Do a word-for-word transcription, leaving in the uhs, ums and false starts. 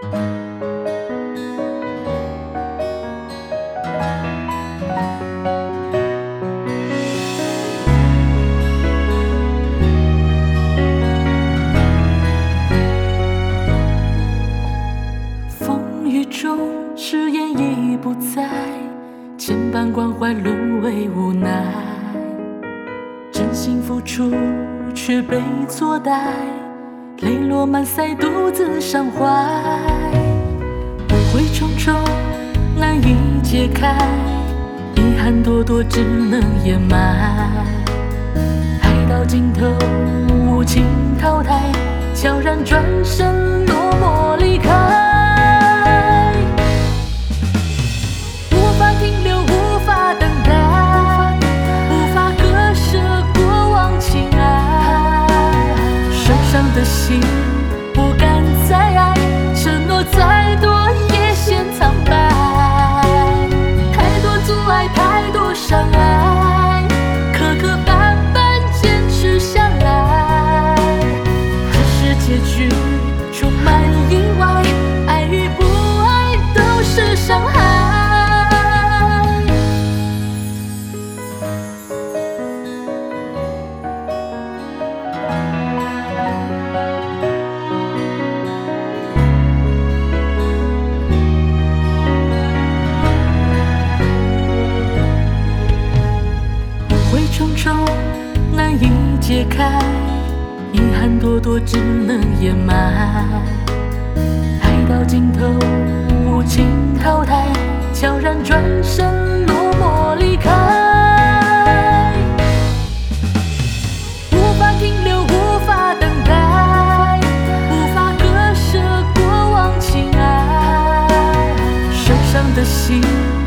誓言已不在，千般关怀沦为无奈，真心付出却被错待，泪落满腮独自伤怀，误会重重难以解开，遗憾多多只能掩埋，爱到尽头无情淘汰，悄然转身落寞离开。的心不敢再爱，承诺再多也显苍白，太多阻碍，太多伤害，磕磕绊绊坚持下来，这是结局充满意外，爱与不爱都是伤害。重重难以解开，遗憾多多只能掩埋，爱到尽头无情淘汰，悄然转身落寞离开，无法停留，无法等待，无法割舍过往情爱，受伤的心